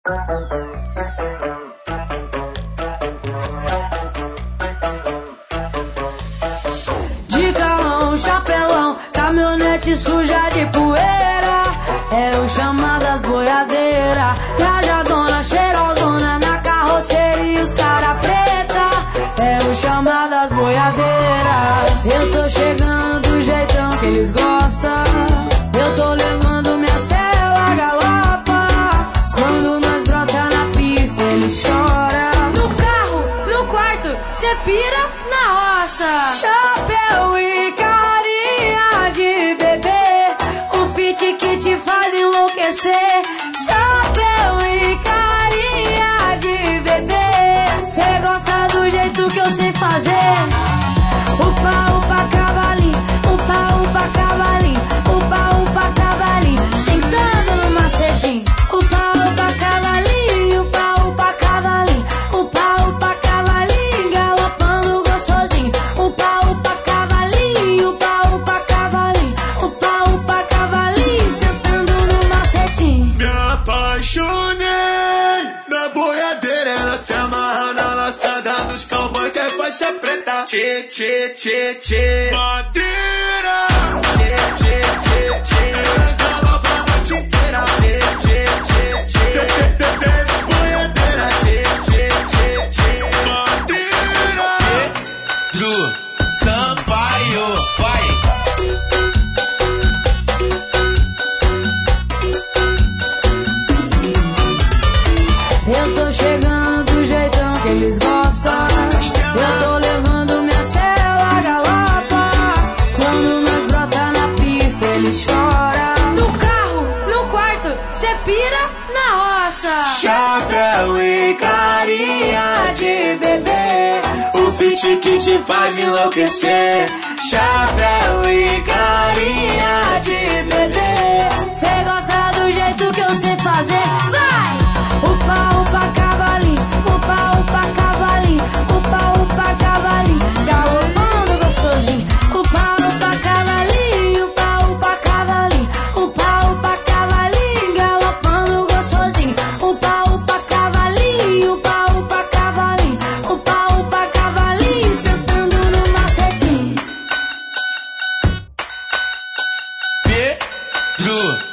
De carrão, chapelão, caminhonete suja de poeira. É o chamado das boiadeiras. Trajadona, cheirosona, na carroceria os cara preta. É o chamado das boiadeiras. Eu tô chegando do jeitão que eles gostam. Eu tô levando minha cela galopa. Quando nós brota na pista eles choram. No carro, no quarto, cê pira na roça. Chapéu e carinha de bebê, o fit que te faz enlouquecer. Chapéu e carinha de bebê, cê gosta do jeito que eu sei fazer. Upa, upa, cavalinho, upa, upa, cavalinho, upa, upa, cavalinho, sentando no macetinho. Upa, upa, cavalinho, upa, upa, cavalinho, upa, upa, cavalinho, galopando gostosinho. Upa, upa, cavalinho, upa, upa, cavalinho, upa, upa, cavalinho, sentando no macetinho. Me apaixonei na boiadeira, ela se amarra na laçada dos cowboy que é faixa preta. Tchê, tchê, tchê, tchê, madeira. Tchê, tchê, tchê, tchê, ela galopa a noite inteira. Tchê, tchê, tchê, tchê, desce boiadeira. Tchê, tchê, tchê, tchê, madeira. Pedro Sampaio, vai! Eu tô chegando do jeitão que eles gostam. Eu tô levando minha cela galopa. Quando nós brota na pista eles choram. No carro, no quarto, cê pira na roça. Chapéu e carinha de bebê, o fit que te faz enlouquecer. Chapéu e carinha de bebê, Cê gosta do jeito que eu sei fazer. Vai! Upa, upa, cavalinho, upa, upa, cavalinho, upa, upa, cavalinho, galopando gostosinho. Upa, upa, cavalinho, upa, upa, cavalinho, upa, upa, cavalinho, galopando gostosinho. Upa, upa, cavalinho, upa, upa, cavalinho, upa, upa, cavalinho, sentando no macetinho. Pedro